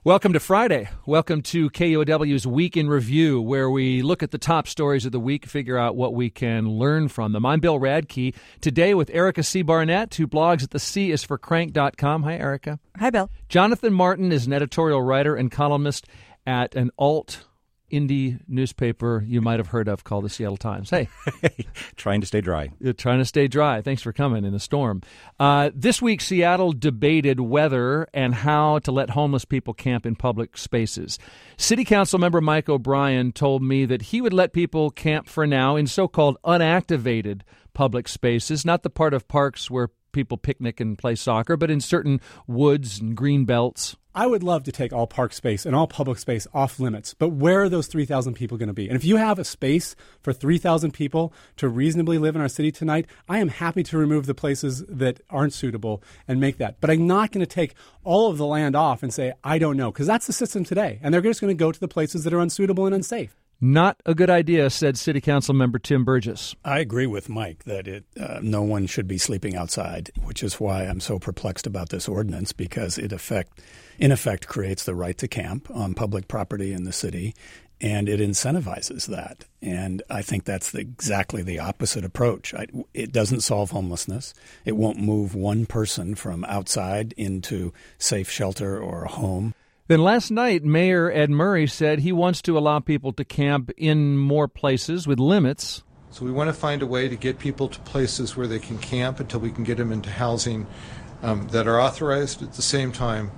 Welcome to Friday. Welcome to KUOW's Week in Review, where we look at the top stories of the week, figure out what we can learn from them. I'm Bill Radke, today with Erica C. Barnett, who blogs at thecisforcrank.com. Hi, Erica. Hi, Bill. Jonathan Martin is an editorial writer and columnist at an alt-indie newspaper you might have heard of called the Seattle Times. Hey. Trying to stay dry. You're trying to stay dry. Thanks for coming in the storm. This week, Seattle debated whether and how to let homeless people camp in public spaces. City Council member Mike O'Brien told me that he would let people camp for now in so-called unactivated public spaces, not the part of parks where people picnic and play soccer, but in certain woods and green belts. I would love to take all park space and all public space off limits, but where are those 3,000 people going to be? And if you have a space for 3,000 people to reasonably live in our city tonight, I am happy to remove the places that aren't suitable and make that. But I'm not going to take all of the land off and say, I don't know, because that's the system today. And they're just going to go to the places that are unsuitable and unsafe. Not a good idea, said City Council member Tim Burgess. I agree with Mike that no one should be sleeping outside, which is why I'm so perplexed about this ordinance, because it in effect creates the right to camp on public property in the city, and it incentivizes that. And I think that's exactly the opposite approach. It doesn't solve homelessness. It won't move one person from outside into safe shelter or a home. Then last night, Mayor Ed Murray said he wants to allow people to camp in more places with limits. So we want to find a way to get people to places where they can camp until we can get them into housing that are authorized. At the same time,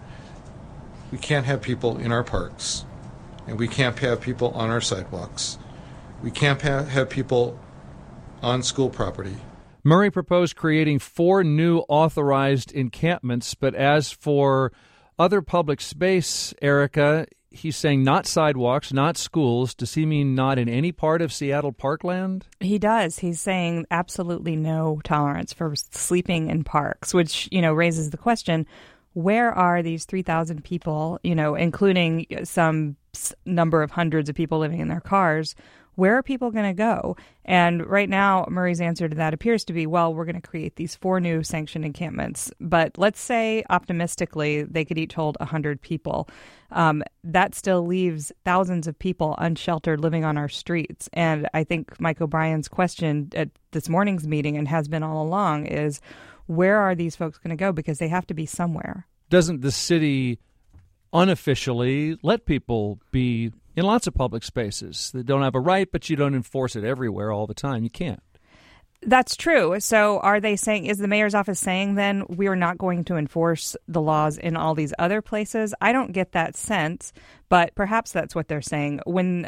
we can't have people in our parks, and we can't have people on our sidewalks. We can't have people on school property. Murray proposed creating 4 new authorized encampments, but as for other public space, Erica, he's saying not sidewalks, not schools. Does he mean not in any part of Seattle parkland? He does. He's saying absolutely no tolerance for sleeping in parks, which, raises the question, where are these 3,000 people, including some number of hundreds of people living in their cars? Where are people going to go? And right now, Murray's answer to that appears to be, well, we're going to create these 4 new sanctioned encampments. But let's say, optimistically, they could each hold 100 people. That still leaves thousands of people unsheltered living on our streets. And I think Mike O'Brien's question at this morning's meeting, and has been all along, is where are these folks going to go? Because they have to be somewhere. Doesn't the city unofficially let people be in lots of public spaces? They don't have a right, but you don't enforce it everywhere all the time. You can't. That's true. So are they saying, is the mayor's office saying then we are not going to enforce the laws in all these other places? I don't get that sense, but perhaps that's what they're saying. When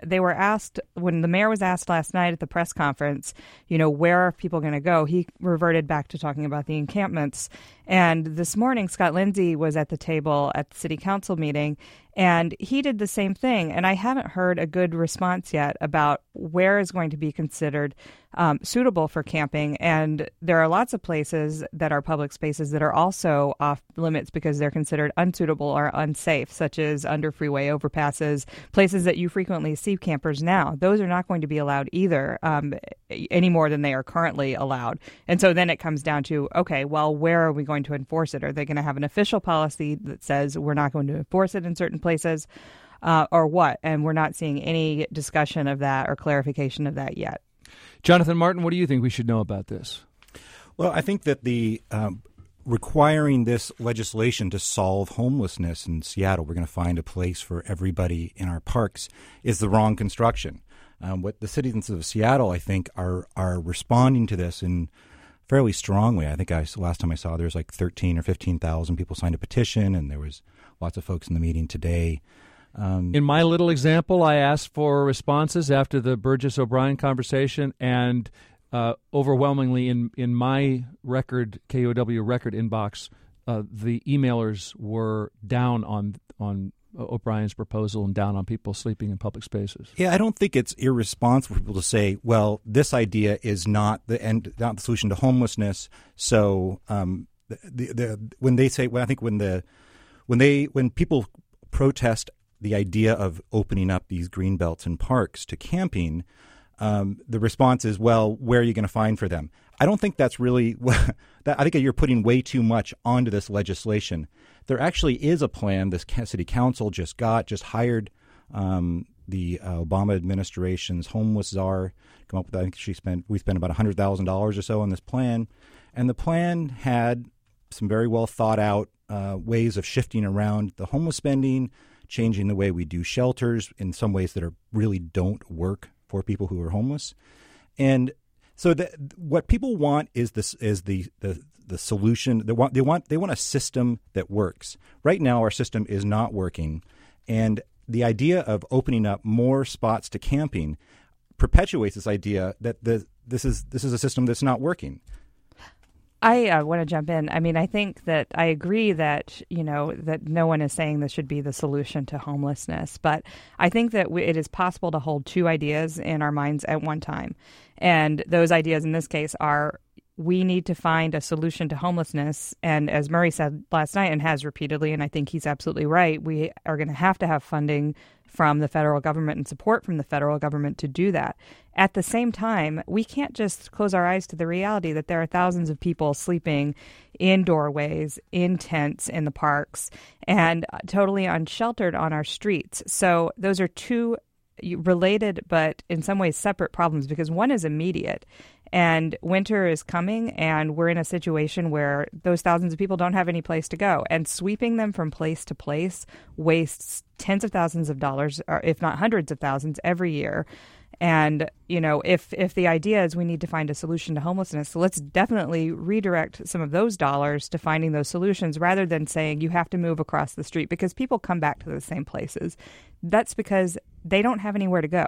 the mayor was asked last night at the press conference, where are people going to go? He reverted back to talking about the encampments. And this morning, Scott Lindsay was at the table at the city council meeting, and he did the same thing. And I haven't heard a good response yet about where is going to be considered suitable for camping. And there are lots of places that are public spaces that are also off limits because they're considered unsuitable or unsafe, such as under freeway overpasses, places that you frequently see campers now. Those are not going to be allowed either any more than they are currently allowed. And so then it comes down to, okay, well, where are we going to enforce it? Are they going to have an official policy that says we're not going to enforce it in certain places or what? And we're not seeing any discussion of that or clarification of that yet. Jonathan Martin, what do you think we should know about this? Well, I think that the requiring this legislation to solve homelessness in Seattle, we're going to find a place for everybody in our parks, is the wrong construction. What the citizens of Seattle, I think, are responding to this in fairly strongly. I think last time I saw there was like 13 or 15,000 people signed a petition, and there was lots of folks in the meeting today. In my little example, I asked for responses after the Burgess-O'Brien conversation, and overwhelmingly in my KUOW record inbox, the emailers were down on O'Brien's proposal and down on people sleeping in public spaces. Yeah, I don't think it's irresponsible for people to say, well, this idea is not the end, not the solution to homelessness. So when they say, well, I think when people protest the idea of opening up these green belts and parks to camping, the response is, well, where are you going to find for them? I don't think that's really I think you're putting way too much onto this legislation. There actually is a plan. This city council just hired the Obama administration's homeless czar. Come up with, I think we spent about $100,000 or so on this plan, and the plan had some very well thought out ways of shifting around the homeless spending, changing the way we do shelters in some ways that really don't work for people who are homeless, and so what people want is the solution. They want a system that works. Right now, our system is not working, and the idea of opening up more spots to camping perpetuates this idea that this is a system that's not working. I want to jump in. I mean, I think that I agree that, that no one is saying this should be the solution to homelessness. But I think that it is possible to hold two ideas in our minds at one time. And those ideas in this case are we need to find a solution to homelessness. And as Murray said last night and has repeatedly, and I think he's absolutely right, we are going to have funding from the federal government and support from the federal government to do that. At the same time, we can't just close our eyes to the reality that there are thousands of people sleeping in doorways, in tents in the parks, and totally unsheltered on our streets. So those are two related but in some ways separate problems, because one is immediate. And winter is coming, and we're in a situation where those thousands of people don't have any place to go. And sweeping them from place to place wastes tens of thousands of dollars, or if not hundreds of thousands, every year. And, if the idea is we need to find a solution to homelessness, so let's definitely redirect some of those dollars to finding those solutions rather than saying you have to move across the street, because people come back to the same places. That's because they don't have anywhere to go.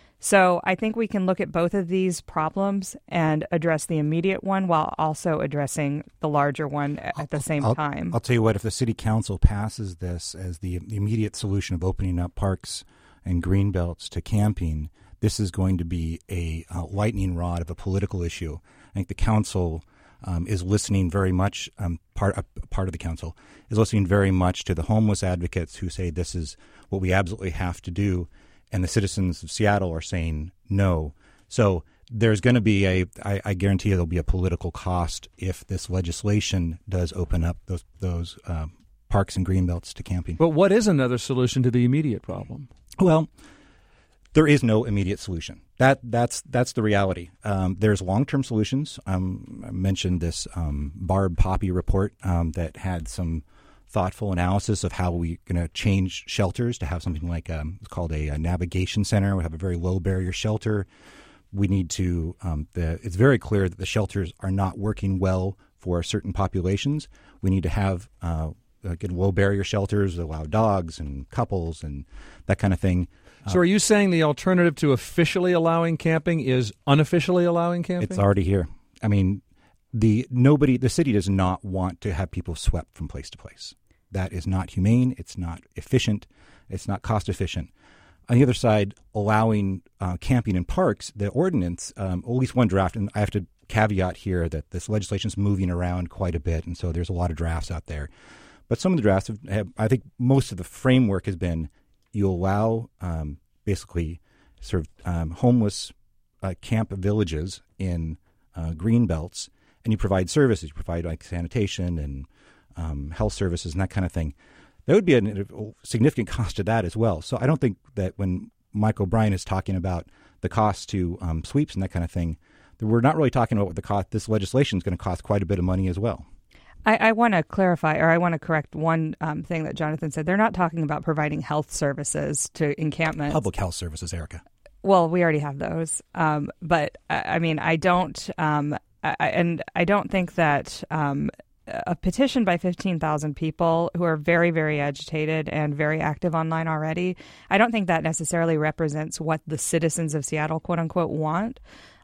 So I think we can look at both of these problems and address the immediate one while also addressing the larger one at the same time. I'll tell you what, if the city council passes this as the immediate solution of opening up parks and green belts to camping, this is going to be a lightning rod of a political issue. I think the council is listening very much, part of the council is listening very much to the homeless advocates who say this is what we absolutely have to do. And the citizens of Seattle are saying no. So there's going to be I guarantee there'll be a political cost if this legislation does open up those parks and green belts to camping. But what is another solution to the immediate problem? Well, there is no immediate solution. That's the reality. There's long-term solutions. I mentioned this Barb Poppy report that had some thoughtful analysis of how we're going to change shelters to have something like it's called a navigation center. We have a very low barrier shelter. We need to. It's very clear that the shelters are not working well for certain populations. We need to have get low barrier shelters that allow dogs and couples and that kind of thing. So are you saying the alternative to officially allowing camping is unofficially allowing camping? It's already here. I mean, the city does not want to have people swept from place to place. That is not humane. It's not efficient. It's not cost efficient. On the other side, allowing camping in parks, the ordinance, at least one draft, and I have to caveat here that this legislation is moving around quite a bit, and so there's a lot of drafts out there. But some of the drafts have, I think most of the framework has been you allow basically sort of homeless camp villages in green belts, and you provide services. You provide like sanitation and health services and that kind of thing. There would be a significant cost to that as well. So I don't think that when Mike O'Brien is talking about the cost to sweeps and that kind of thing, that we're not really talking about what the cost. This legislation is going to cost quite a bit of money as well. I want to clarify, or I want to correct one thing that Jonathan said. They're not talking about providing health services to encampments. Public health services, Erica. Well, we already have those. But I mean, I don't, and I don't think that a petition by 15,000 people who are very, very agitated and very active online already, I don't think that necessarily represents what the citizens of Seattle, quote unquote, want.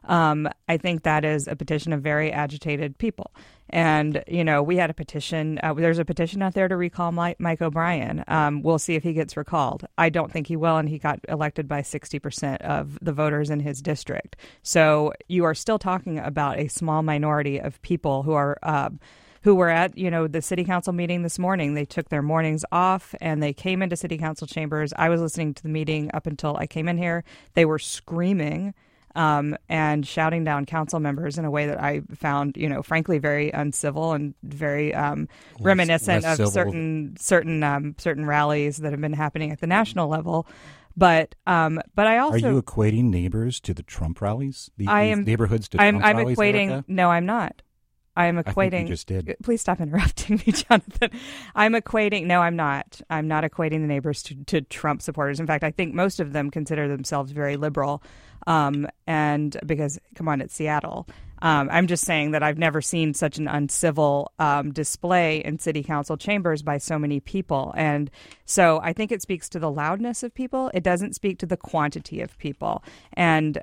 I think that is a petition of very agitated people. And, we had a petition. There's a petition out there to recall Mike O'Brien. We'll see if he gets recalled. I don't think he will, and he got elected by 60% of the voters in his district. So you are still talking about a small minority of people who are who were at, the city council meeting this morning. They took their mornings off and they came into city council chambers. I was listening to the meeting up until I came in here. They were screaming and shouting down council members in a way that I found, frankly, very uncivil and very reminiscent of certain rallies that have been happening at the national level. But I also, are you equating neighbors to the Trump rallies? These neighborhoods to I'm Trump rallies? equating. Erica? No, I'm not. I am equating. I think you just did. Please stop interrupting me, Jonathan. I'm equating. No, I'm not. I'm not equating the neighbors to Trump supporters. In fact, I think most of them consider themselves very liberal. And because, come on, it's Seattle. I'm just saying that I've never seen such an uncivil display in city council chambers by so many people. And so I think it speaks to the loudness of people. It doesn't speak to the quantity of people. And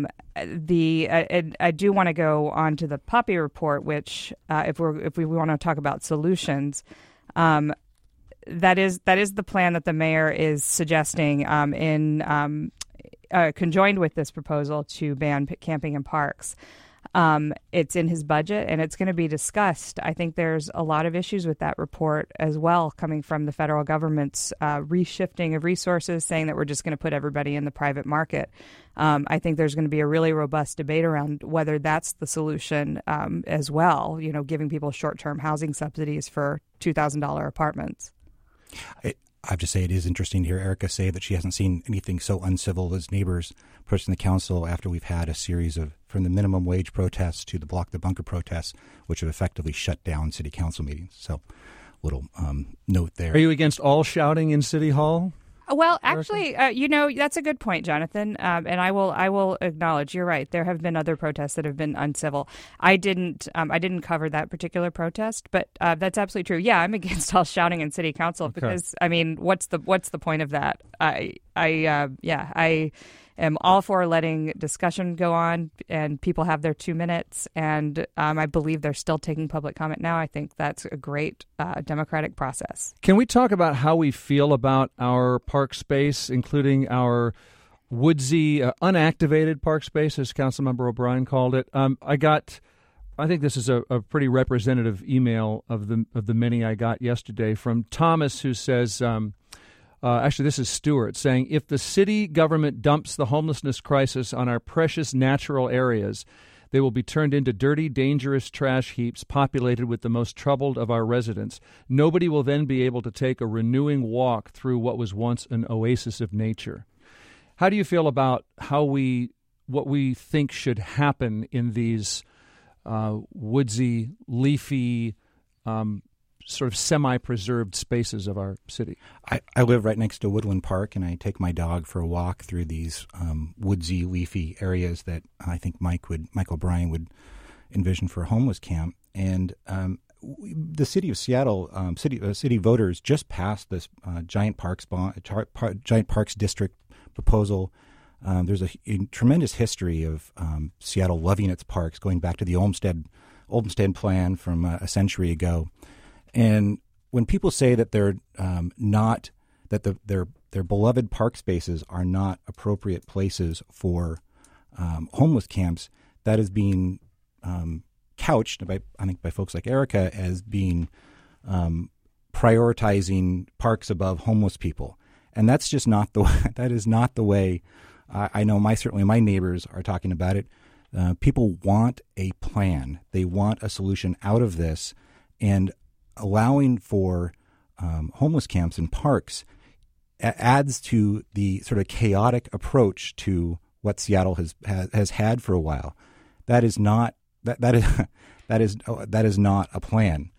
I do want to go on to the Poppy report, which if we want to talk about solutions, that is the plan that the mayor is suggesting conjoined with this proposal to ban camping in parks. It's in his budget and it's going to be discussed. I think there's a lot of issues with that report as well, coming from the federal government's reshifting of resources, saying that we're just going to put everybody in the private market. I think there's going to be a really robust debate around whether that's the solution as well, giving people short-term housing subsidies for $2,000 apartments. I have to say it is interesting to hear Erica say that she hasn't seen anything so uncivil as neighbors approaching the council after we've had a series of, from the minimum wage protests to the Block the Bunker protests, which have effectively shut down city council meetings. So, little note there. Are you against all shouting in City Hall? Well, actually, that's a good point, Jonathan. And I will acknowledge you're right. There have been other protests that have been uncivil. I didn't cover that particular protest, but that's absolutely true. Yeah, I'm against all shouting in city council because what's the point of that? I am all for letting discussion go on and people have their 2 minutes. And I believe they're still taking public comment now. I think that's a great democratic process. Can we talk about how we feel about our park space, including our woodsy, unactivated park space, as Councilmember O'Brien called it? I think this is a pretty representative email of the many I got yesterday from Thomas, who says, actually, this is Stewart saying, if the city government dumps the homelessness crisis on our precious natural areas, they will be turned into dirty, dangerous trash heaps populated with the most troubled of our residents. Nobody will then be able to take a renewing walk through what was once an oasis of nature. How do you feel about what we think should happen in these woodsy, leafy, sort of semi-preserved spaces of our city? I live right next to Woodland Park, and I take my dog for a walk through these woodsy, leafy areas that I think Mike O'Brien would envision for a homeless camp. And the city of Seattle, city voters just passed this Giant Parks District proposal. There's a tremendous history of Seattle loving its parks, going back to the Olmsted plan from a century ago. And when people say that they're not, that their beloved park spaces are not appropriate places for homeless camps, that is being couched by folks like Erica as being prioritizing parks above homeless people, and that's just not the way, that is not the way. I know certainly my neighbors are talking about it. People want a plan. They want a solution out of this, and allowing for homeless camps and parks adds to the sort of chaotic approach to what Seattle has had for a while. That is not that is not a plan.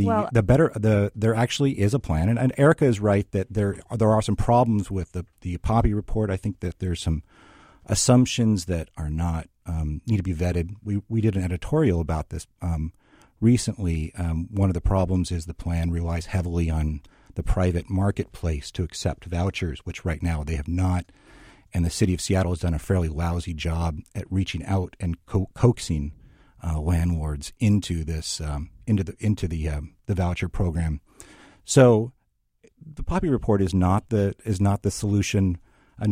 There actually is a plan, and Erica is right that there are some problems with the Poppy report. I think that there's some assumptions that are not need to be vetted. We did an editorial about this recently. One of the problems is the plan relies heavily on the private marketplace to accept vouchers, which right now they have not. And the city of Seattle has done a fairly lousy job at reaching out and coaxing landlords into this into the voucher program. So the Poppy report is not the solution.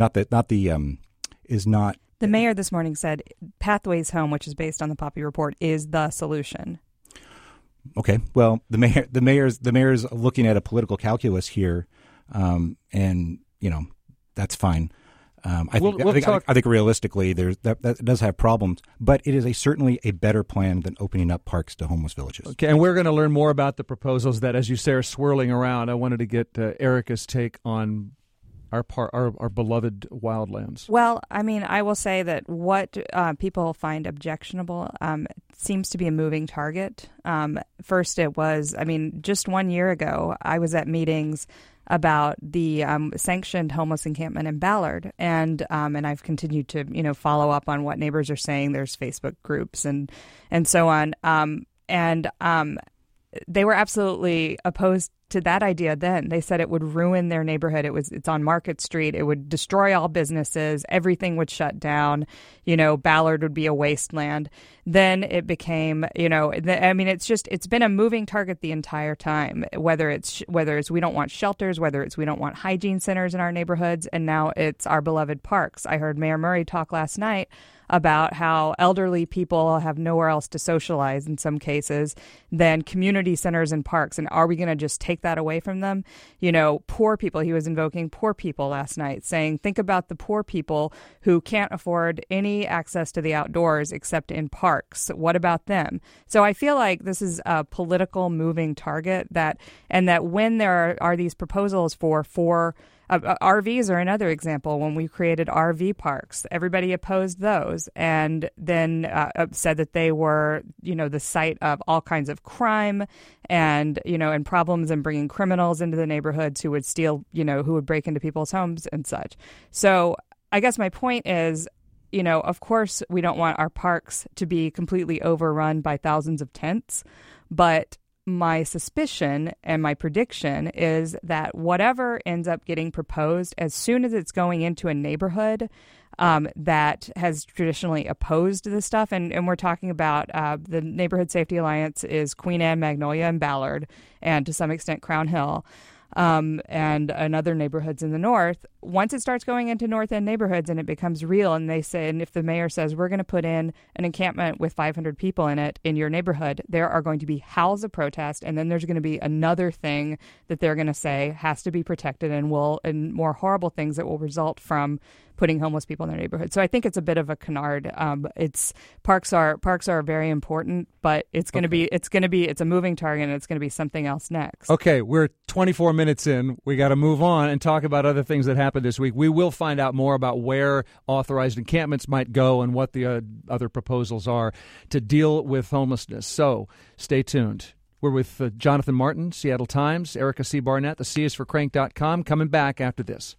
The mayor this morning said Pathways Home, which is based on the Poppy report, is the solution. Okay, well, the mayor's looking at a political calculus here, and that's fine. I think realistically, that does have problems, but it is certainly a better plan than opening up parks to homeless villages. Okay, and we're going to learn more about the proposals that, as you say, are swirling around. I wanted to get Erica's take on our beloved wildlands. Well, I mean, I will say that what people find objectionable seems to be a moving target. First, it was, just 1 year ago, I was at meetings about the sanctioned homeless encampment in Ballard, and I've continued to follow up on what neighbors are saying. There's Facebook groups and so on, and they were absolutely opposed to that idea then. They said it would ruin their neighborhood. It's on Market Street. It would destroy all businesses. Everything would shut down. Ballard would be a wasteland. Then it became, it's been a moving target the entire time, whether it's we don't want shelters, whether it's we don't want hygiene centers in our neighborhoods, and now it's our beloved parks. I heard Mayor Murray talk last night about how elderly people have nowhere else to socialize in some cases than community centers and parks. And are we going to just take that away from them? Poor people, he was invoking poor people last night, saying, think about the poor people who can't afford any access to the outdoors except in parks. What about them? So I feel like this is a political moving target that when there are these proposals for RVs are another example. When we created RV parks, everybody opposed those, and then said that they were, the site of all kinds of crime and problems, and bringing criminals into the neighborhoods who would steal, who would break into people's homes and such. So I guess my point is, of course, we don't want our parks to be completely overrun by thousands of tents, but my suspicion and my prediction is that whatever ends up getting proposed, as soon as it's going into a neighborhood that has traditionally opposed this stuff, and we're talking about the Neighborhood Safety Alliance is Queen Anne, Magnolia, and Ballard, and to some extent Crown Hill, and other neighborhoods in the north. Once it starts going into North End neighborhoods and it becomes real, and they say, and if the mayor says, we're going to put in an encampment with 500 people in it in your neighborhood, there are going to be howls of protest, and then there's going to be another thing that they're going to say has to be protected, and more horrible things that will result from putting homeless people in their neighborhood. So I think it's a bit of a canard. Parks are very important, but it's a moving target, and it's going to be something else next. Okay, we're 24 minutes in. We got to move on and talk about other things that happened this week. We will find out more about where authorized encampments might go and what the other proposals are to deal with homelessness. So stay tuned. We're with Jonathan Martin, Seattle Times, Erica C. Barnett, the C is for Crank.com, coming back after this.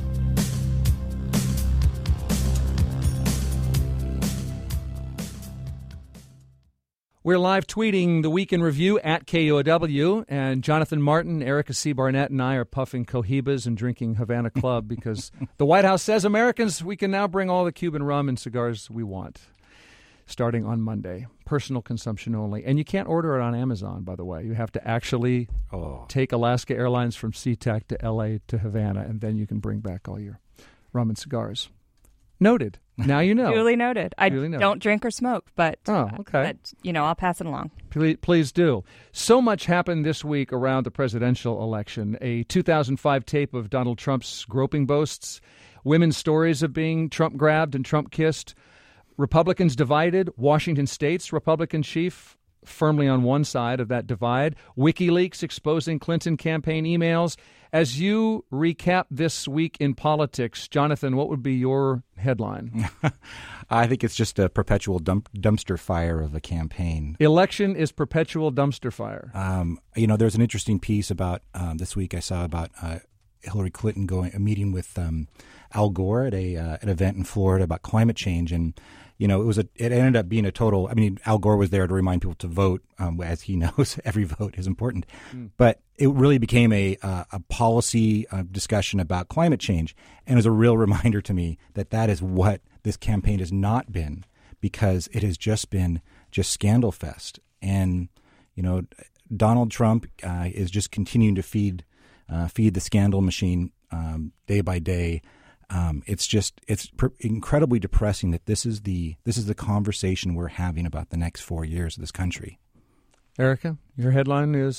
We're live tweeting the Week in Review at KUOW, and Jonathan Martin, Erica C. Barnett, and I are puffing Cohibas and drinking Havana Club because the White House says Americans, we can now bring all the Cuban rum and cigars we want, starting on Monday. Personal consumption only. And you can't order it on Amazon, by the way. You have to actually take Alaska Airlines from SeaTac to L.A. to Havana, and then you can bring back all your rum and cigars. Noted. Now you know. Duly noted. Don't drink or smoke, but okay. I'll pass it along. Please do. So much happened this week around the presidential election. A 2005 tape of Donald Trump's groping boasts, women's stories of being Trump grabbed and Trump kissed, Republicans divided, Washington State's Republican chief firmly on one side of that divide, WikiLeaks exposing Clinton campaign emails. As you recap this week in politics, Jonathan, what would be your headline? I think it's just a perpetual dumpster fire of a campaign. Election is perpetual dumpster fire. There's an interesting piece about this week I saw about Hillary Clinton meeting with Al Gore at an event in Florida about climate change, and it ended up being a total. Al Gore was there to remind people to vote. As he knows, every vote is important. But it really became a policy discussion about climate change, and it was a real reminder to me that is what this campaign has not been, because it has just been scandal fest. And Donald Trump is just continuing to feed the scandal machine day by day. It's incredibly depressing that this is the conversation we're having about the next 4 years of this country. Erica, your headline is?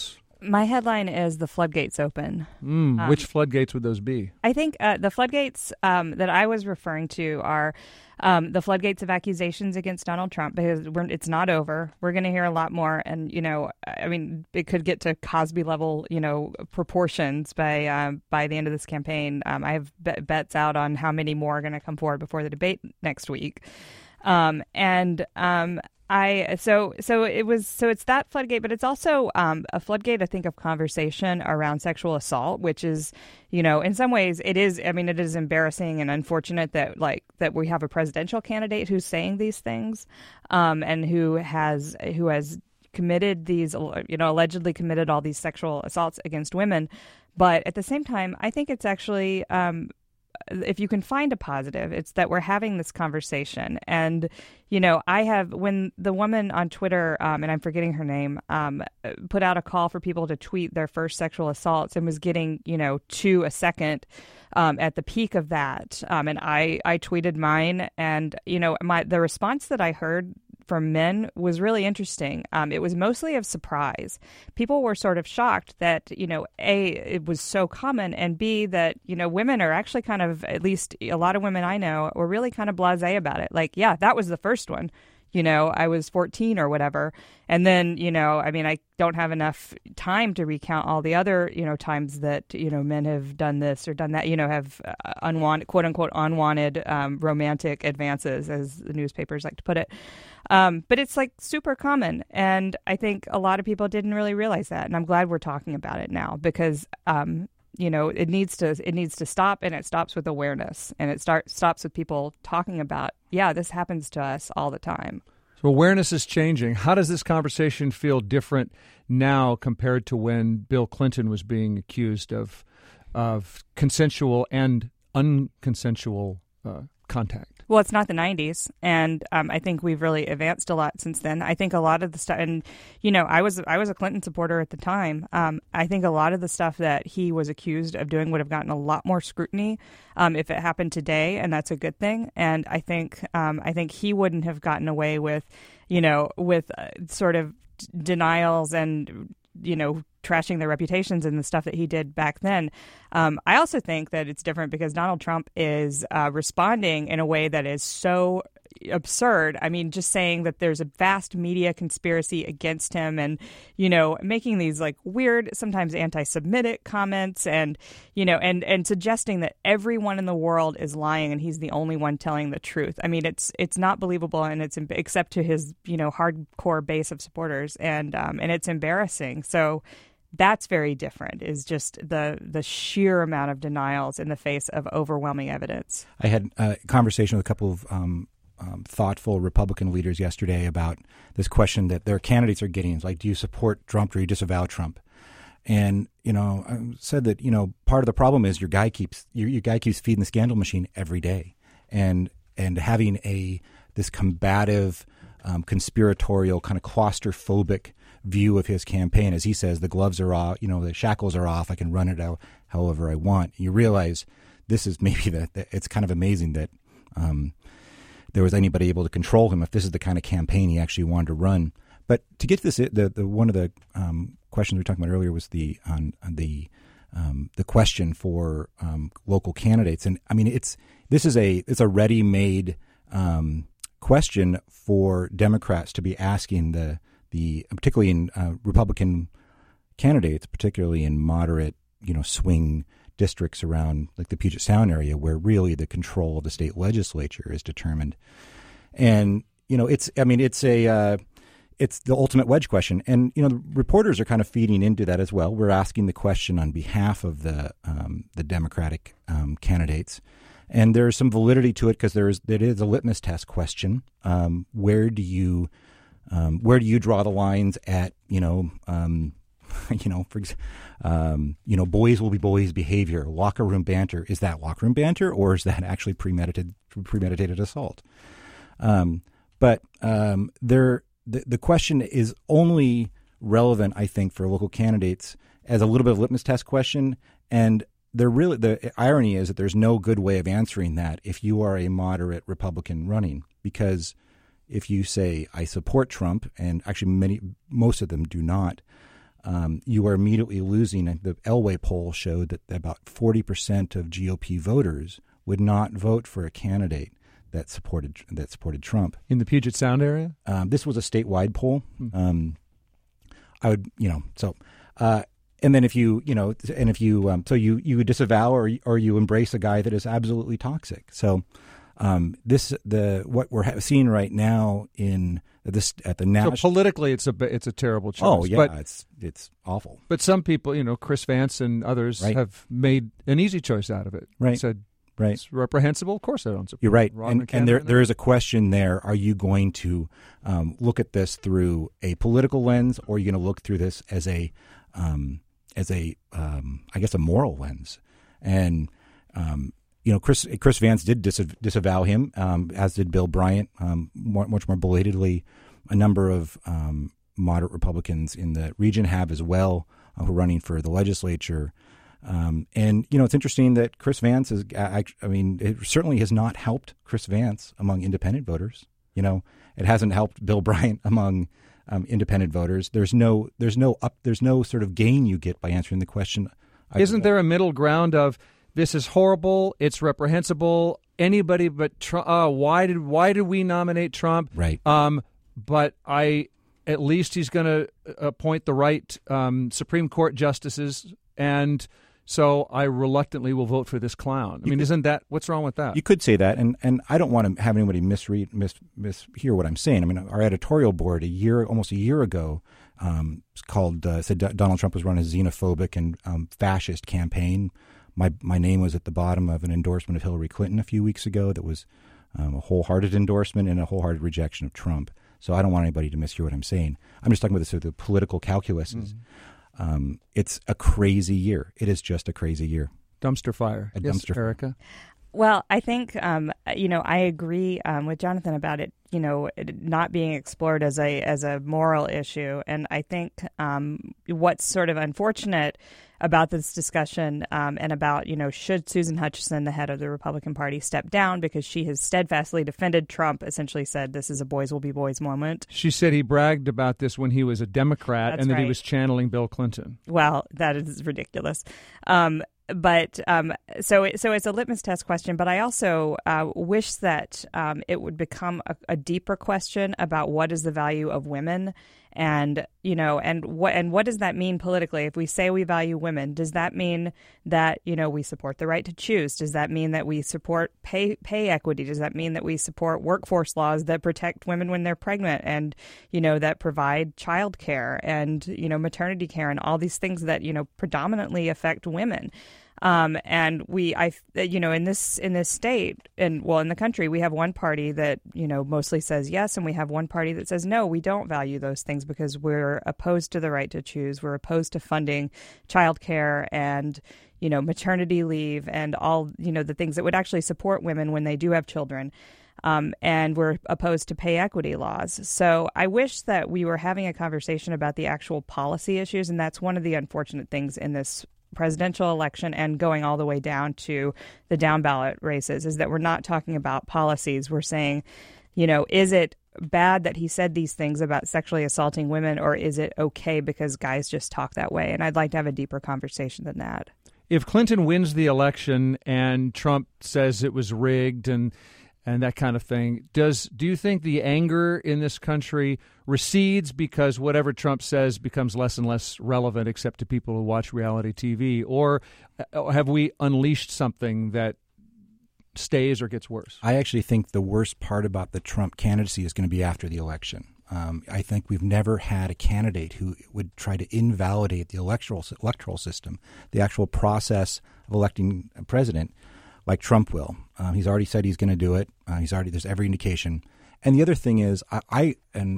My headline is "The Floodgates Open." Which floodgates would those be? I think the floodgates that I was referring to are the floodgates of accusations against Donald Trump, because it's not over. We're going to hear a lot more, and it could get to Cosby level, proportions by the end of this campaign. I have bets out on how many more are going to come forward before the debate next week, it's that floodgate, but it's also a floodgate, I think, of conversation around sexual assault, which is, in some ways it is embarrassing and unfortunate that we have a presidential candidate who's saying these things, and who has committed these, allegedly committed all these sexual assaults against women. But at the same time, I think it's actually, if you can find a positive, it's that we're having this conversation. And, when the woman on Twitter, and I'm forgetting her name, put out a call for people to tweet their first sexual assaults and was getting, 2 a second at the peak of that. And I tweeted mine, and, the response that I heard from men was really interesting. It was mostly of surprise. People were sort of shocked that, A, it was so common, and B, that, women are actually kind of, at least a lot of women I know, were really kind of blasé about it. Like, yeah, that was the first one. I was 14 or whatever. And then, I don't have enough time to recount all the other, times that, men have done this or done that, have unwanted, quote unquote, unwanted romantic advances, as the newspapers like to put it. But it's like super common. And I think a lot of people didn't really realize that. And I'm glad we're talking about it now, because, it needs to stop, and it stops with awareness, and it stops with people talking about, yeah, this happens to us all the time. So awareness is changing. How does this conversation feel different now compared to when Bill Clinton was being accused of consensual and unconsensual contact? Well, it's not the 90s, and I think we've really advanced a lot since then. I think a lot of the stuff, and I was a Clinton supporter at the time. I think a lot of the stuff that he was accused of doing would have gotten a lot more scrutiny if it happened today, and that's a good thing. And I think he wouldn't have gotten away with, sort of denials and trashing their reputations and the stuff that he did back then. I also think that it's different because Donald Trump is responding in a way that is so absurd. I mean, just saying that there's a vast media conspiracy against him, and, making these like weird, sometimes anti-Semitic comments, and, and suggesting that everyone in the world is lying and he's the only one telling the truth. I mean, it's not believable, and it's except to his, hardcore base of supporters, and it's embarrassing. So that's very different, is just the sheer amount of denials in the face of overwhelming evidence. I had a conversation with a couple of thoughtful Republican leaders yesterday about this question that their candidates are getting. It's like, do you support Trump or you disavow Trump? And, I said that, part of the problem is your guy keeps feeding the scandal machine every day, and having this combative, conspiratorial, kind of claustrophobic view of his campaign. As he says, the gloves are off, the shackles are off. I can run it out however I want. You realize this is maybe that it's kind of amazing that there was anybody able to control him if this is the kind of campaign he actually wanted to run. But to get to this, the one of the questions we were talking about earlier was the question for local candidates, and I mean it's a ready-made question for Democrats to be asking the particularly in Republican candidates, particularly in moderate swing districts around like the Puget Sound area, where really the control of the state legislature is determined. And it's the ultimate wedge question, and the reporters are kind of feeding into that as well. We're asking the question on behalf of the Democratic candidates, and there's some validity to it because it is a litmus test question. Where do you draw the lines at boys will be boys behavior, locker room banter? Is that locker room banter, or is that actually premeditated assault? But the question is only relevant, I think, for local candidates as a little bit of a litmus test question. And the irony is that there's no good way of answering that if you are a moderate Republican running, because if you say I support Trump, and actually most of them do not, you are immediately losing. The Elway poll showed that about 40% of GOP voters would not vote for a candidate that supported Trump. In the Puget Sound area? This was a statewide poll. I would, and then if you disavow or you embrace a guy that is absolutely toxic. So what we're seeing right now at the national. So politically, it's a terrible choice. Oh yeah, it's awful. But some people, Chris Vance and others have made an easy choice out of it. Right. Said, right. It's reprehensible. Of course, I don't support. You're right, and there is a question there. Are you going to look at this through a political lens, or are you going to look through this as a moral lens? And Chris Vance did disavow him, as did Bill Bryant, much more belatedly. A number of moderate Republicans in the region have as well, who are running for the legislature. And it's interesting that Chris Vance it certainly has not helped Chris Vance among independent voters. It hasn't helped Bill Bryant among independent voters. There's no sort of gain you get by answering the question. Isn't there a middle ground of this is horrible, it's reprehensible, anybody but Trump? Why did we nominate Trump? Right. But at least he's going to appoint the right Supreme Court justices, and so I reluctantly will vote for this clown. Isn't that what's wrong with that? You could say that, and I don't want to have anybody mishear what I'm saying. Our editorial board almost a year ago said Donald Trump was running a xenophobic and fascist campaign. My name was at the bottom of an endorsement of Hillary Clinton a few weeks ago that was a wholehearted endorsement and a wholehearted rejection of Trump. So I don't want anybody to mishear what I'm saying. I'm just talking about the political calculuses. It's a crazy year. It is just a crazy year. Dumpster fire. Yes, Erica? Well, I think, I agree with Jonathan about it, it not being explored as a moral issue. And I think what's sort of unfortunate about this discussion and about, should Susan Hutchinson, the head of the Republican Party, step down because she has steadfastly defended Trump, essentially said this is a boys will be boys moment. She said he bragged about this when he was a Democrat. That's and that right. He was channeling Bill Clinton. Well, that is ridiculous. So it's a litmus test question, but I also wish that it would become a deeper question about what is the value of women, and what does that mean politically? If we say we value women, does that mean that we support the right to choose? Does that mean that we support pay equity? Does that mean that we support workforce laws that protect women when they're pregnant and that provide child care and maternity care and all these things that predominantly affect women? And in this state and in the country, we have one party that, mostly says yes. And we have one party that says, no, we don't value those things because we're opposed to the right to choose. We're opposed to funding childcare and, maternity leave and all, the things that would actually support women when they do have children. And we're opposed to pay equity laws. So I wish that we were having a conversation about the actual policy issues. And that's one of the unfortunate things in this presidential election and going all the way down to the down ballot races is that we're not talking about policies. We're saying, is it bad that he said these things about sexually assaulting women, or is it okay because guys just talk that way? And I'd like to have a deeper conversation than that. If Clinton wins the election and Trump says it was rigged and that kind of thing, do you think the anger in this country recedes because whatever Trump says becomes less and less relevant except to people who watch reality TV? Or have we unleashed something that stays or gets worse? I actually think the worst part about the Trump candidacy is going to be after the election. I think we've never had a candidate who would try to invalidate the electoral system, the actual process of electing a president, like Trump will. He's already said he's going to do it. There's every indication. And the other thing is, I'm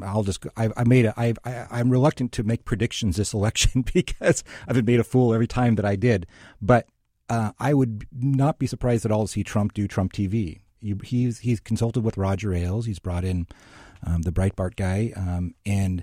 reluctant to make predictions this election because I've been made a fool every time that I did. But I would not be surprised at all to see Trump do Trump TV. He's consulted with Roger Ailes. He's brought in the Breitbart guy, and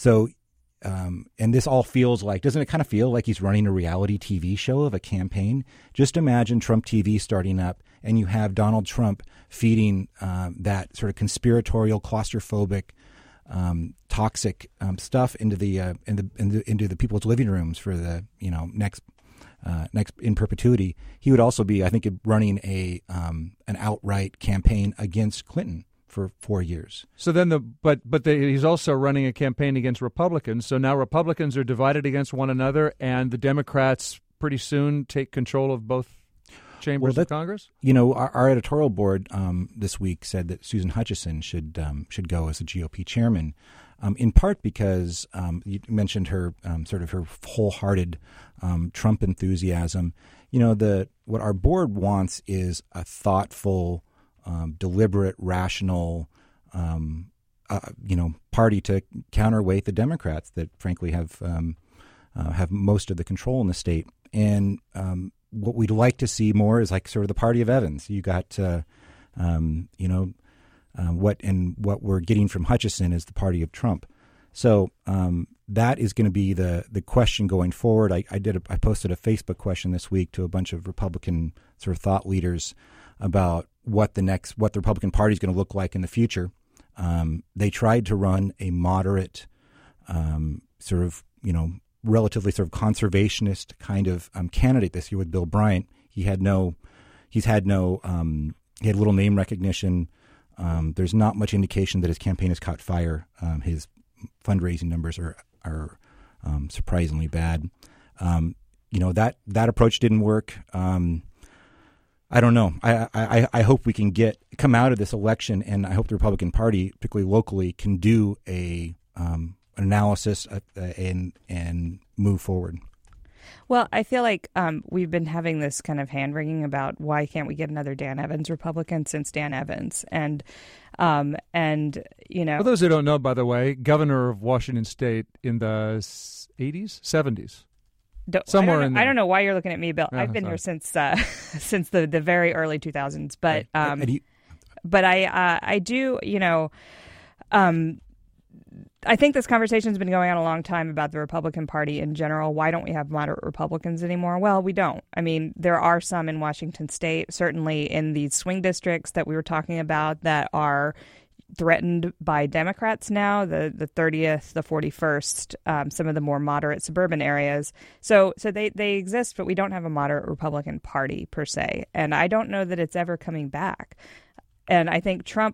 this all feels like, doesn't it kind of feel like he's running a reality TV show of a campaign? Just imagine Trump TV starting up and you have Donald Trump feeding that sort of conspiratorial, claustrophobic toxic stuff into the people's living rooms for the next in perpetuity. He would also be, I think, running an outright campaign against Clinton for 4 years. So then he's also running a campaign against Republicans. So now Republicans are divided against one another, and the Democrats pretty soon take control of both chambers of Congress? Our editorial board this week said that Susan Hutchison should go as the GOP chairman, in part because you mentioned her sort of her wholehearted Trump enthusiasm. What our board wants is a thoughtful, deliberate, rational, party to counterweight the Democrats that, frankly, have most of the control in the state. And what we'd like to see more is like sort of the party of Evans. You got, what we're getting from Hutchison is the party of Trump. So that is going to be the question going forward. I posted a Facebook question this week to a bunch of Republican sort of thought leaders about what the Republican Party is going to look like in the future. They tried to run a moderate, relatively sort of conservationist kind of candidate this year with Bill Bryant. He had little name recognition. There's not much indication that his campaign has caught fire. His fundraising numbers are surprisingly bad. That approach didn't work. I don't know. I hope we can come out of this election, and I hope the Republican Party, particularly locally, can do an analysis and move forward. Well, I feel like we've been having this kind of hand-wringing about why can't we get another Dan Evans Republican since Dan Evans. And for those who don't know, by the way, governor of Washington State in the 80s, 70s. I don't know why you're looking at me, Bill. I've been here since the very early 2000s. But I do, I think this conversation's been going on a long time about the Republican Party in general. Why don't we have moderate Republicans anymore? Well, we don't. I mean, there are some in Washington State, certainly in these swing districts that we were talking about, that are threatened by Democrats now, the 30th, the 41st, some of the more moderate suburban areas. So they exist, but we don't have a moderate Republican Party per se. And I don't know that it's ever coming back. And I think Trump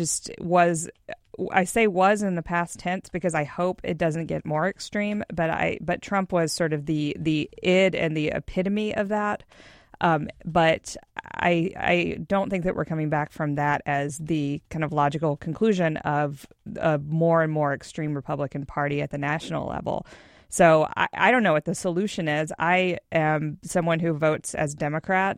I say was in the past tense because I hope it doesn't get more extreme, but Trump was sort of the id and the epitome of that. But I don't think that we're coming back from that as the kind of logical conclusion of a more and more extreme Republican Party at the national level. So I don't know what the solution is. I am someone who votes as Democrat.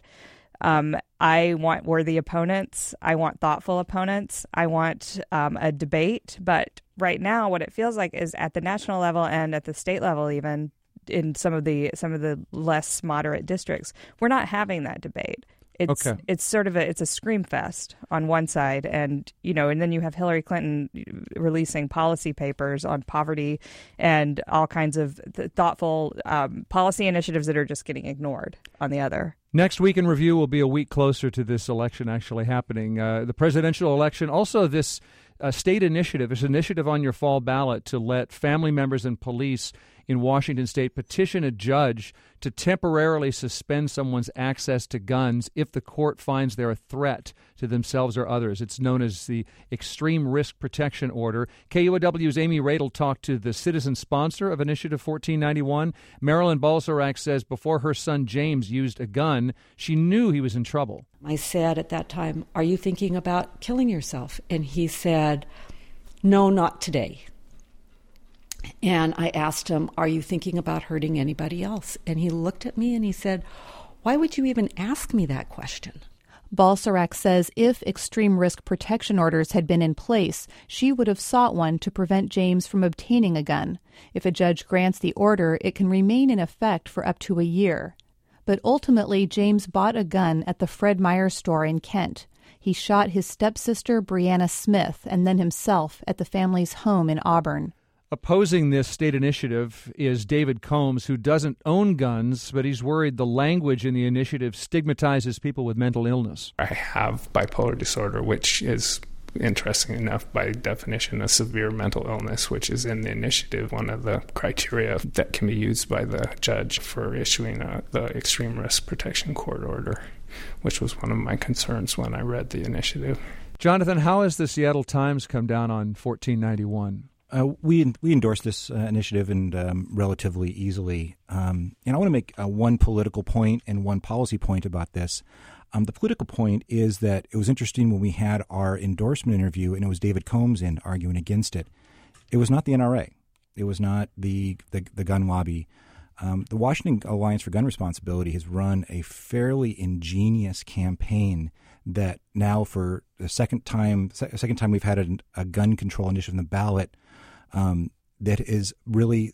I want worthy opponents. I want thoughtful opponents. I want a debate. But right now, what it feels like is at the national level and at the state level, even in some of the less moderate districts, we're not having that debate. It's sort of it's a scream fest on one side, and then you have Hillary Clinton releasing policy papers on poverty and all kinds of thoughtful policy initiatives that are just getting ignored on the other. Next week in review will be a week closer to this election actually happening. The presidential election, also this state initiative, this initiative on your fall ballot to let family members and police in Washington State petition a judge to temporarily suspend someone's access to guns if the court finds they're a threat to themselves or others. It's known as the Extreme Risk Protection Order. KUOW's Amy Radel talked to the citizen sponsor of Initiative 1491. Marilyn Balsarac says before her son James used a gun, she knew he was in trouble. I said at that time, "Are you thinking about killing yourself?" And he said, "No, not today." And I asked him, "Are you thinking about hurting anybody else?" And he looked at me and he said, "Why would you even ask me that question?" Balsarac says if extreme risk protection orders had been in place, she would have sought one to prevent James from obtaining a gun. If a judge grants the order, it can remain in effect for up to a year. But ultimately, James bought a gun at the Fred Meyer store in Kent. He shot his stepsister, Brianna Smith, and then himself at the family's home in Auburn. Opposing this state initiative is David Combs, who doesn't own guns, but he's worried the language in the initiative stigmatizes people with mental illness. I have bipolar disorder, which is interesting enough, by definition, a severe mental illness, which is in the initiative, one of the criteria that can be used by the judge for issuing the extreme risk protection court order, which was one of my concerns when I read the initiative. Jonathan, how has the Seattle Times come down on 1491? We endorsed this initiative and relatively easily. And I want to make one political point and one policy point about this. The political point is that it was interesting when we had our endorsement interview, and it was David Combs in arguing against it. It was not the NRA. It was not the gun lobby. The Washington Alliance for Gun Responsibility has run a fairly ingenious campaign that now, for the second time we've had a gun control initiative on the ballot, that is really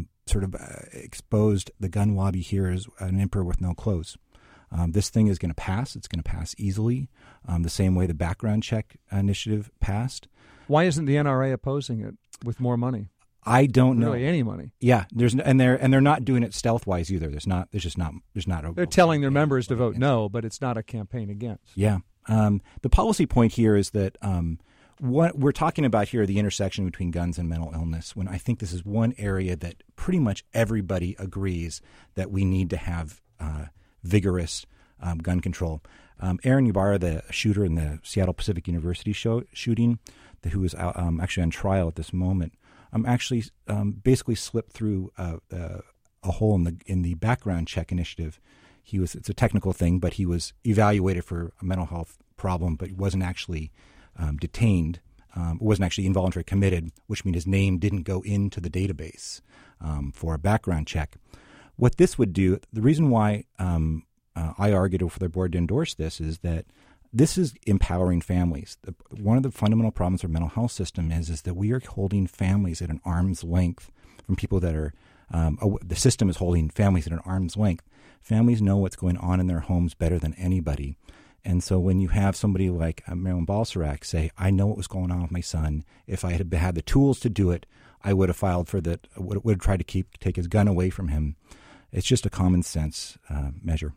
exposed the gun lobby here as an emperor with no clothes. This thing is going to pass. It's going to pass easily, the same way the background check initiative passed. Why isn't the NRA opposing it with more money? I don't know. Really, any money? Yeah, they're not doing it stealth-wise either. There's not. They're telling their members to vote no, but it's not a campaign against. Yeah. The policy point here is that what we're talking about here, the intersection between guns and mental illness, when I think this is one area that pretty much everybody agrees that we need to have vigorous gun control. Aaron Ybarra, the shooter in the Seattle Pacific University shooting, who is actually on trial at this moment, actually basically slipped through a hole in the background check initiative. It's a technical thing, but he was evaluated for a mental health problem, but wasn't actually detained. Wasn't actually involuntarily committed, which means his name didn't go into the database for a background check. What this would do, the reason why I argued for the board to endorse this is that this is empowering families. One of the fundamental problems of our mental health system is that we are holding families at an arm's length from people that are the system is holding families at an arm's length. Families know what's going on in their homes better than anybody. And so when you have somebody like Marilyn Balsarac say, I know what was going on with my son. If I had had the tools to do it, I would have filed for that, would have tried to take his gun away from him. It's just a common sense measure.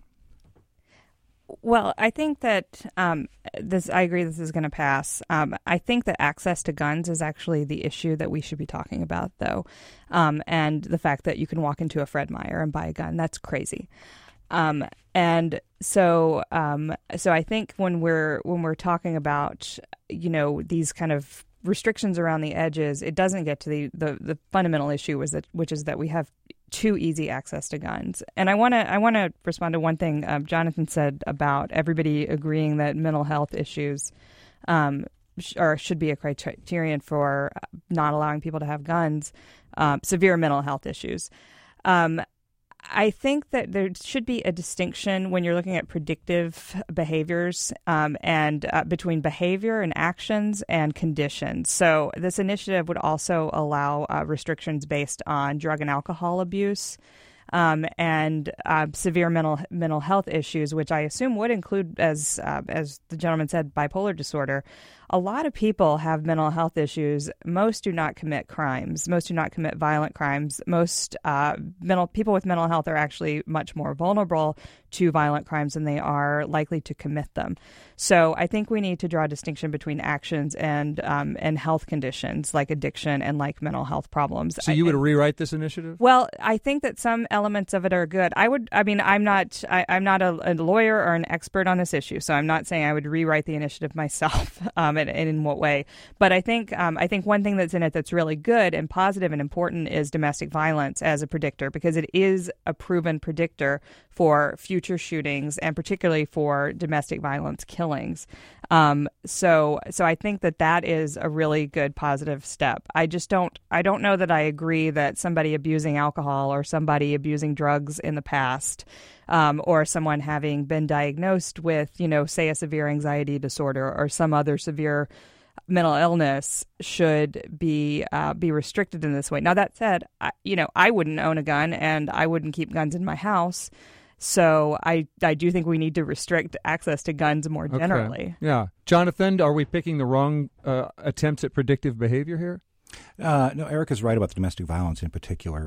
Well, I think that I agree this is going to pass. I think that access to guns is actually the issue that we should be talking about, though. And the fact that you can walk into a Fred Meyer and buy a gun, that's crazy. And so I think when we're talking about, these kind of restrictions around the edges, it doesn't get to the fundamental issue, which is that we have too easy access to guns. And I want to respond to one thing Jonathan said about everybody agreeing that mental health issues should be a criterion for not allowing people to have guns, severe mental health issues. I think that there should be a distinction when you're looking at predictive behaviors and between behavior and actions and conditions. So this initiative would also allow restrictions based on drug and alcohol abuse and severe mental health issues, which I assume would include, as the gentleman said, bipolar disorder. A lot of people have mental health issues. Most do not commit crimes. Most do not commit violent crimes. Most people with mental health are actually much more vulnerable to violent crimes than they are likely to commit them. So I think we need to draw a distinction between actions and health conditions like addiction and like mental health problems. So you would rewrite this initiative? Well, I think that some elements of it are good. I'm not a lawyer or an expert on this issue, so I'm not saying I would rewrite the initiative myself. And in what way? But I think one thing that's in it that's really good and positive and important is domestic violence as a predictor, because it is a proven predictor for future shootings and particularly for domestic violence killings. So I think that is a really good positive step. I don't know that I agree that somebody abusing alcohol or somebody abusing drugs in the past or someone having been diagnosed with, say, a severe anxiety disorder or some other severe mental illness should be restricted in this way. Now, that said, I wouldn't own a gun and I wouldn't keep guns in my house. So I do think we need to restrict access to guns more generally. Okay. Yeah. Jonathan, are we picking the wrong attempts at predictive behavior here? No, Erica's right about the domestic violence in particular.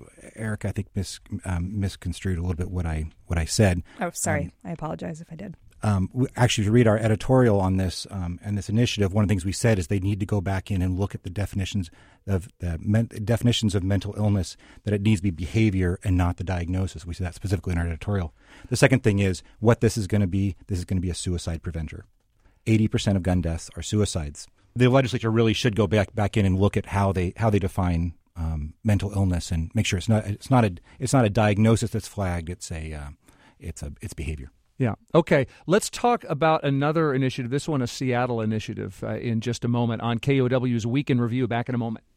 Erica, I think, misconstrued a little bit what I said. Oh, sorry. I apologize if I did. actually, to read our editorial on this and this initiative, one of the things we said is they need to go back in and look at the definitions of mental illness, that it needs to be behavior and not the diagnosis. We said that specifically in our editorial. The second thing is what this is going to be. This is going to be a suicide preventer. 80% of gun deaths are suicides. The legislature really should go back in and look at how they define mental illness and make sure it's not a diagnosis that's flagged. It's behavior. Yeah. Okay. Let's talk about another initiative. This one, a Seattle initiative, in just a moment on KOW's Week in Review. Back in a moment.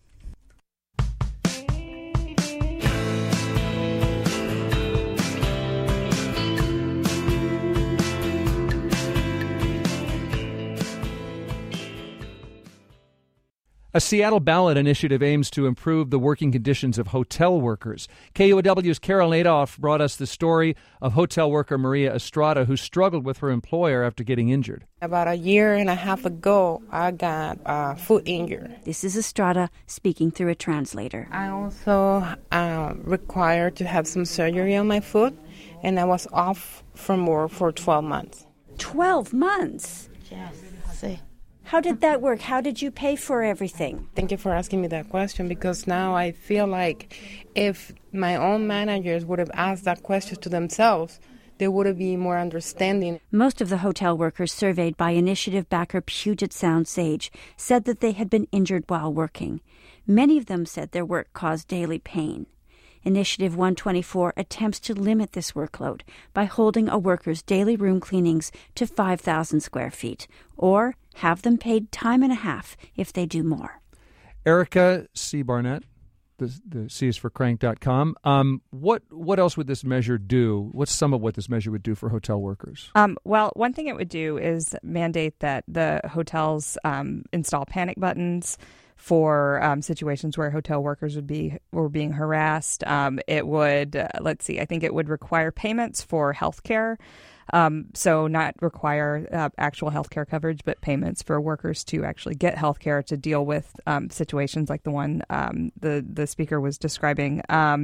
A Seattle ballot initiative aims to improve the working conditions of hotel workers. KOW's Carol Nadoff brought us the story of hotel worker Maria Estrada, who struggled with her employer after getting injured. About a year and a half ago, I got a foot injury. This is Estrada speaking through a translator. I also required to have some surgery on my foot, and I was off from work for 12 months. 12 months? Yes. How did that work? How did you pay for everything? Thank you for asking me that question, because now I feel like if my own managers would have asked that question to themselves, they would be more understanding. Most of the hotel workers surveyed by initiative backer Puget Sound Sage said that they had been injured while working. Many of them said their work caused daily pain. Initiative 124 attempts to limit this workload by holding a worker's daily room cleanings to 5,000 square feet, or have them paid time and a half if they do more. Erica C. Barnett, the C is for crank.com. What else would this measure do? What's some of what this measure would do for hotel workers? Well, one thing it would do is mandate that the hotels install panic buttons for situations where hotel workers were being harassed. It would, I think it would require payments for health care. So not require actual health care coverage, but payments for workers to actually get health care to deal with situations like the one the speaker was describing.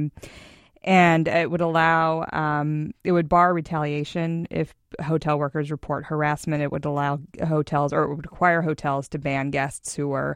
And it would it would bar retaliation if hotel workers report harassment. It would allow hotels, or it would require hotels to ban guests who were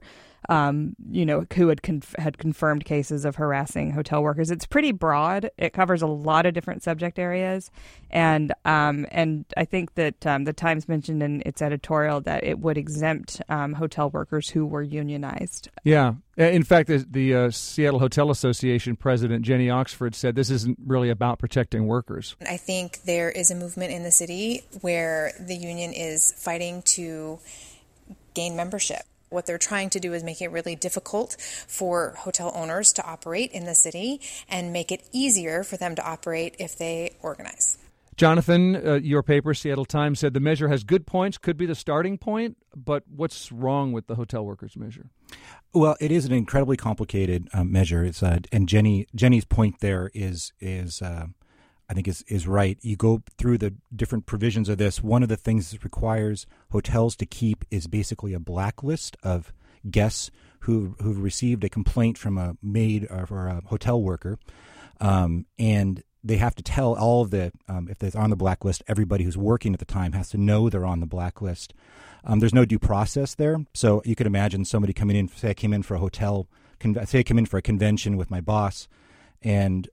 who had confirmed cases of harassing hotel workers. It's pretty broad. It covers a lot of different subject areas, and I think that the Times mentioned in its editorial that it would exempt hotel workers who were unionized. Yeah. In fact, the Seattle Hotel Association president, Jenny Oxford, said this isn't really about protecting workers. I think there is a movement in the city where the union is fighting to gain membership. What they're trying to do is make it really difficult for hotel owners to operate in the city and make it easier for them to operate if they organize. Jonathan, your paper, Seattle Times, said the measure has good points, could be the starting point, but what's wrong with the hotel workers measure? Well, it is an incredibly complicated measure. It's and Jenny's point there is I think is right. You go through the different provisions of this. One of the things it requires hotels to keep is basically a blacklist of guests who've received a complaint from a maid or a hotel worker, and they have to tell all of the if they're on the blacklist, everybody who's working at the time has to know they're on the blacklist. There's no due process there, so you could imagine somebody coming in. Say I came in for a convention with my boss, and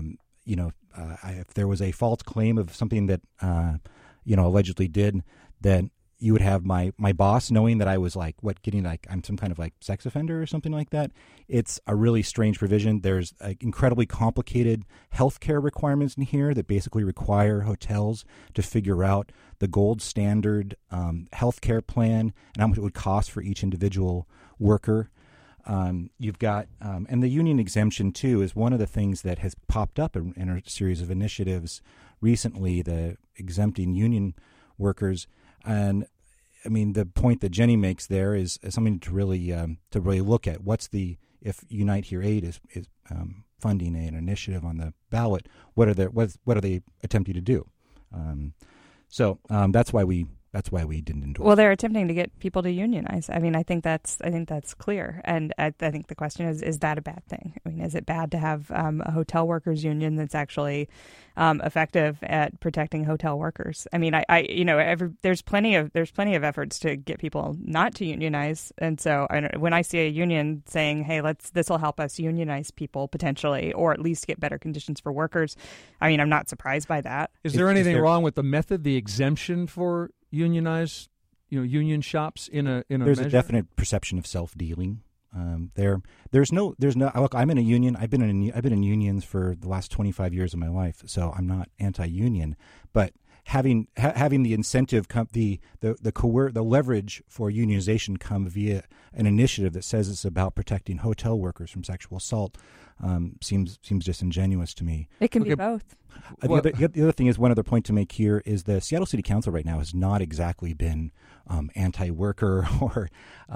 if there was a false claim of something that allegedly did, then you would have my boss knowing that I was I'm some kind of sex offender or something like that. It's a really strange provision. There's incredibly complicated healthcare requirements in here that basically require hotels to figure out the gold standard healthcare plan and how much it would cost for each individual worker. You've got, and the union exemption, too, is one of the things that has popped up in a series of initiatives recently, the exempting union workers. And, I mean, the point that Jenny makes there is something to really look at. If Unite Here Aid is funding an initiative on the ballot, what are they attempting to do? So that's why we that's why we didn't endorse. Well, they're attempting to get people to unionize. I mean, I think that's clear, and I think the question is that a bad thing? I mean, is it bad to have a hotel workers union that's actually effective at protecting hotel workers? I mean, there's plenty of efforts to get people not to unionize, and so when I see a union saying, "Hey, this will help us unionize people potentially, or at least get better conditions for workers," I mean, I'm not surprised by that. Is there anything wrong with the method, the exemption for unionized, union shops in a There's measure? a definite perception of self-dealing. There's no. Look, I'm in a union. I've been in unions for the last 25 years of my life, so I'm not anti-union. But having the incentive, the leverage for unionization come via an initiative that says it's about protecting hotel workers from sexual assault seems disingenuous to me. It can be both. The other thing is, one other point to make here is the Seattle City Council right now has not exactly been anti-worker or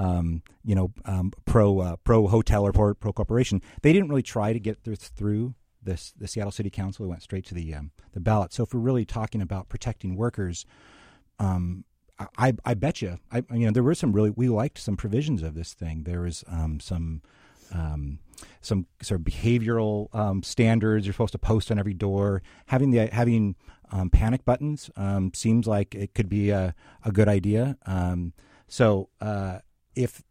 pro hotel or pro corporation. They didn't really try to get through the Seattle City Council. It went straight to the ballot. So if we're really talking about protecting workers, I bet you, there were we liked some provisions of this thing. There was some sort of behavioral standards you're supposed to post on every door. Having panic buttons seems like it could be a good idea. If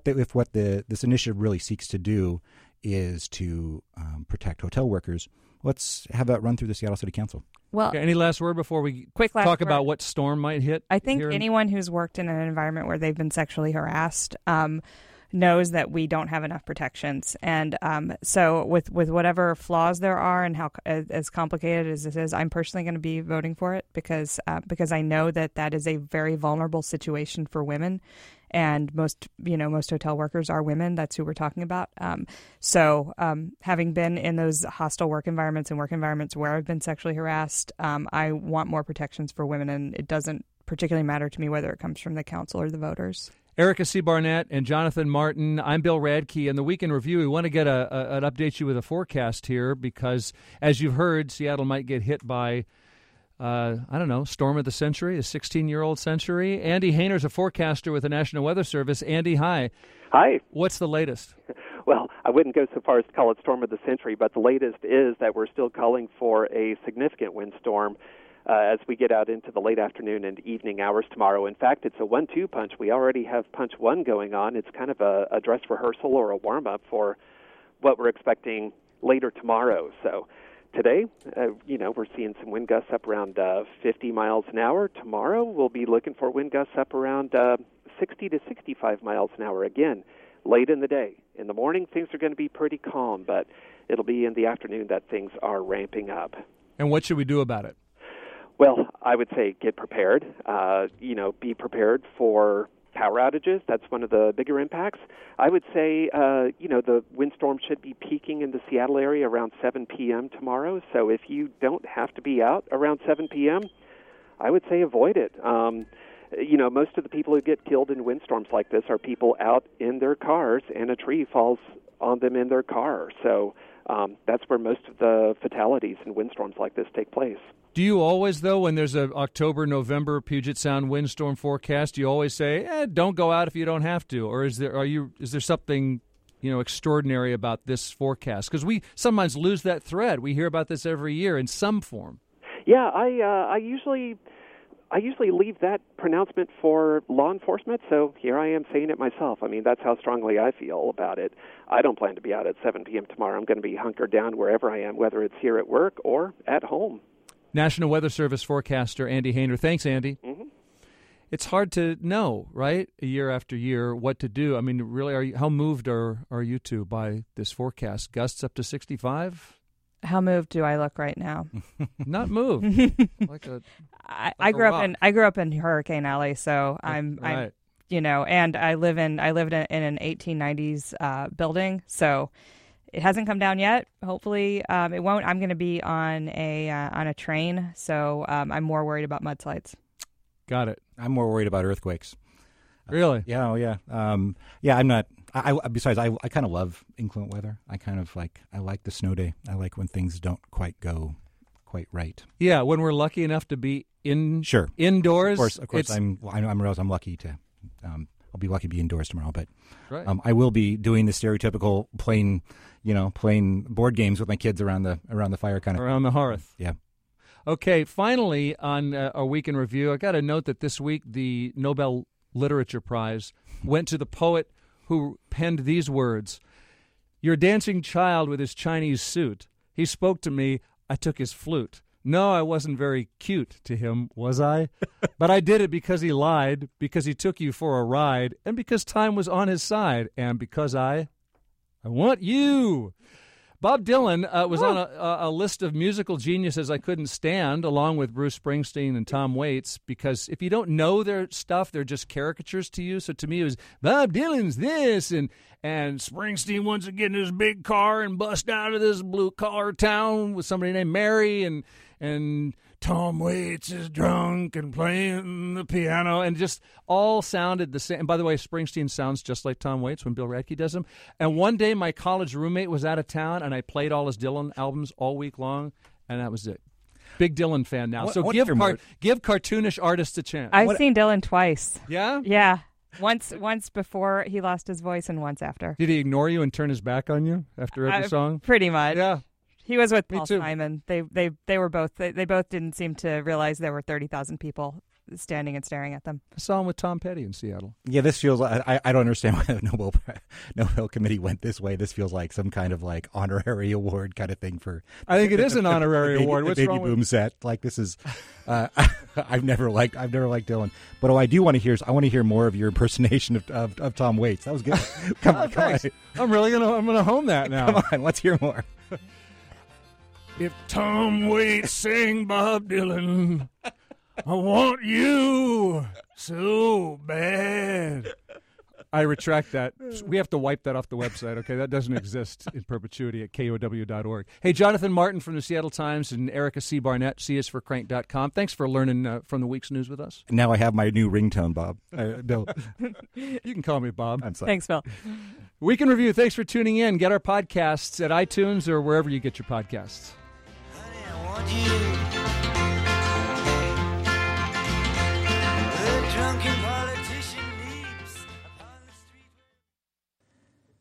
this initiative really seeks to do is to protect hotel workers, let's have that run through the Seattle City Council. Well, okay, any last word before we talk about what storm might hit? I think anyone who's worked in an environment where they've been sexually harassed knows that we don't have enough protections. And so with whatever flaws there are and how as complicated as this is, I'm personally going to be voting for it because I know that is a very vulnerable situation for women. And most hotel workers are women. That's who we're talking about. So having been in those hostile work environments and work environments where I've been sexually harassed, I want more protections for women. And it doesn't particularly matter to me whether it comes from the council or the voters. Erica C. Barnett and Jonathan Martin. I'm Bill Radke. In the Week in Review, we want to get an update you with a forecast here because, as you've heard, Seattle might get hit by storm of the century, a 16-year-old century. Andy Hayner's a forecaster with the National Weather Service. Andy, hi. Hi. What's the latest? Well, I wouldn't go so far as to call it storm of the century, but the latest is that we're still calling for a significant windstorm as we get out into the late afternoon and evening hours tomorrow. In fact, it's a 1-2 punch. We already have punch 1 going on. It's kind of a dress rehearsal or a warm-up for what we're expecting later tomorrow. So today, we're seeing some wind gusts up around 50 miles an hour. Tomorrow, we'll be looking for wind gusts up around 60 to 65 miles an hour again, late in the day. In the morning, things are going to be pretty calm, but it'll be in the afternoon that things are ramping up. And what should we do about it? Well, I would say get prepared. Be prepared for power outages. That's one of the bigger impacts. I would say, the windstorm should be peaking in the Seattle area around 7 p.m. tomorrow. So if you don't have to be out around 7 p.m., I would say avoid it. Most of the people who get killed in windstorms like this are people out in their cars and a tree falls on them in their car. So that's where most of the fatalities in windstorms like this take place. Do you always, though, when there's an October-November Puget Sound windstorm forecast, do you always say, don't go out if you don't have to? Or is there something, extraordinary about this forecast? Because we sometimes lose that thread. We hear about this every year in some form. Yeah, I usually leave that pronouncement for law enforcement, so here I am saying it myself. I mean, that's how strongly I feel about it. I don't plan to be out at 7 p.m. tomorrow. I'm going to be hunkered down wherever I am, whether it's here at work or at home. National Weather Service forecaster Andy Hayner. Thanks, Andy. Mm-hmm. It's hard to know, right, year after year, what to do. I mean, really, how moved are you two by this forecast? Gusts up to 65? How moved do I look right now? Not moved. I grew up in Hurricane Alley, so I'm and I lived in an 1890s building, so it hasn't come down yet. Hopefully, it won't. I'm going to be on a train, so I'm more worried about mudslides. Got it. I'm more worried about earthquakes. Really? Yeah. Oh, yeah. I'm not. Besides, I kind of love inclement weather. I like the snow day. I like when things don't quite go quite right. Yeah, when we're lucky enough to be indoors. Of course, I'm lucky to. I'll be lucky to be indoors tomorrow, but right. I will be doing the stereotypical playing board games with my kids around the fire kind of around the hearth. Yeah. Okay. Finally, on our week in review, I got to note that this week the Nobel Literature Prize went to the poet who penned these words: "Your dancing child with his Chinese suit. He spoke to me. I took his flute. No, I wasn't very cute to him, was I? But I did it because he lied, because he took you for a ride, and because time was on his side, and because I want you." Bob Dylan was on a list of musical geniuses I couldn't stand, along with Bruce Springsteen and Tom Waits, because if you don't know their stuff, they're just caricatures to you. So to me, it was Bob Dylan's this, and Springsteen wants to get in his big car and bust out of this blue-collar town with somebody named Mary, and Tom Waits is drunk and playing the piano, and just all sounded the same. And by the way, Springsteen sounds just like Tom Waits when Bill Radke does them. And one day my college roommate was out of town, and I played all his Dylan albums all week long, and that was it. Big Dylan fan now. So give cartoonish artists a chance. I've seen Dylan twice. Yeah? Yeah. Once before he lost his voice and once after. Did he ignore you and turn his back on you after every song? Pretty much. Yeah. He was with Paul Simon. They were both. They both didn't seem to realize there were 30,000 people standing and staring at them. I saw him with Tom Petty in Seattle. Yeah, this feels like I don't understand why the Nobel Committee went this way. This feels like some kind of like honorary award kind of thing for. I think it is an honorary award. What's baby wrong boom with set? Like this is. I've never liked Dylan, but I do want to hear more of your impersonation of Tom Waits. That was good. Come on. I'm gonna home that now. Come on, let's hear more. If Tom Waits sang Bob Dylan, I want you so bad. I retract that. We have to wipe that off the website, okay? That doesn't exist in perpetuity at KOW.org. Hey, Jonathan Martin from the Seattle Times and Erica C. Barnett, CSforCrank.com. Thanks for learning from the week's news with us. Now I have my new ringtone, Bob. Bill. You can call me Bob. I'm sorry. Thanks, Bill. Week in Review, thanks for tuning in. Get our podcasts at iTunes or wherever you get your podcasts. Honey, I want you